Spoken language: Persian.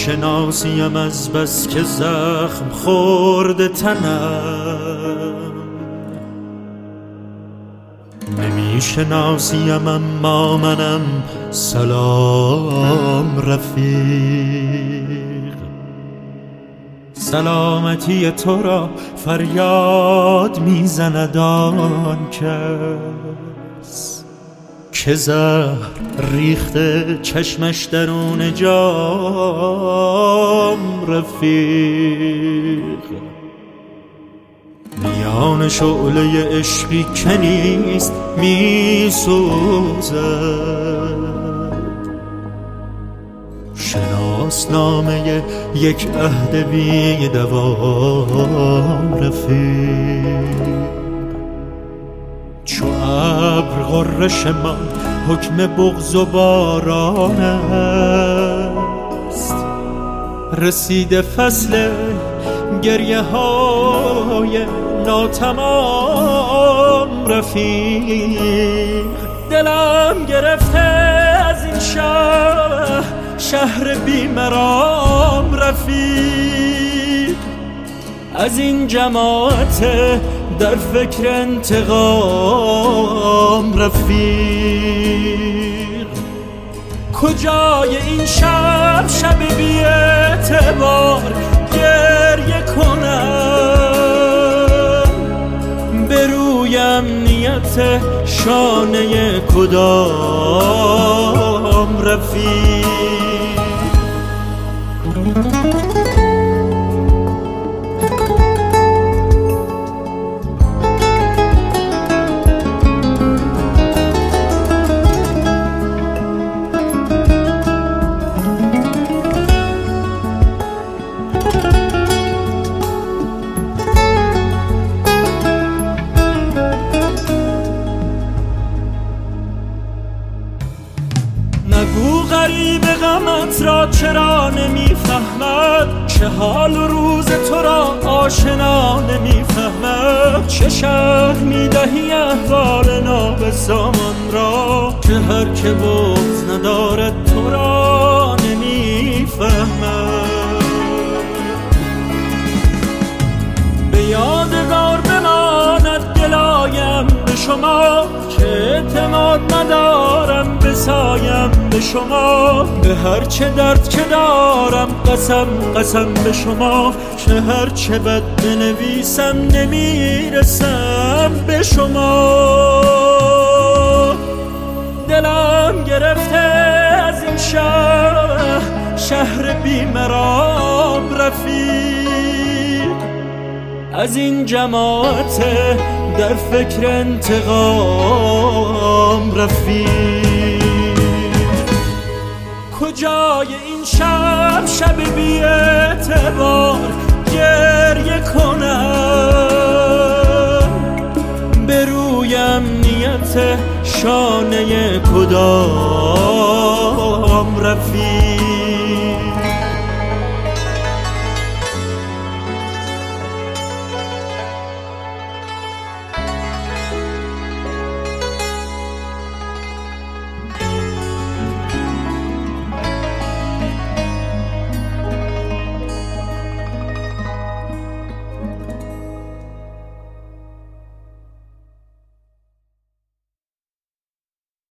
نمیشناسیم از بس که زخم خورده تنم، نمیشناسیم اما منم سلام رفیق. سلامتی تو را فریاد میزند آن کس که زهر ریخته چشمش درون جام رفیق. میان شعله عشقی که نیست میسوزد، شناسنامه یک عهد بی دوام رفیق. چو ابر غرش ما حکم بغض و باران است، رسیده فصل گریه های ناتمام رفیق. دلم گرفته از این شهر بیمرام رفیق، از این جماعت در فکر انتقام رفیق. کجای این شب بی اعتبار گریه کنم، به روی امنیت شانه کدام رفیق. نگو غریب غمت را چرا نمیفهمد، چه حال و روز تو را آشنا نمیفهمد. چه شرح میدهی احوال نابسامان را که هر که بغض ندارد تو را نمیفهمد. به یادگار بماند گلایم به شما که اعتماد ندارم بسایم به شما. به هر چه درد که دارم قسم به شما که هر چه بد بنویسم نمیرسم به شما. دلم گرفته از این شهر بیمرام رفیق، از این جماعت در فکر انتقام رفیق. کجای این شب بی اعتبار گریه کنم، به روی امنیت شانه کدام رفیق.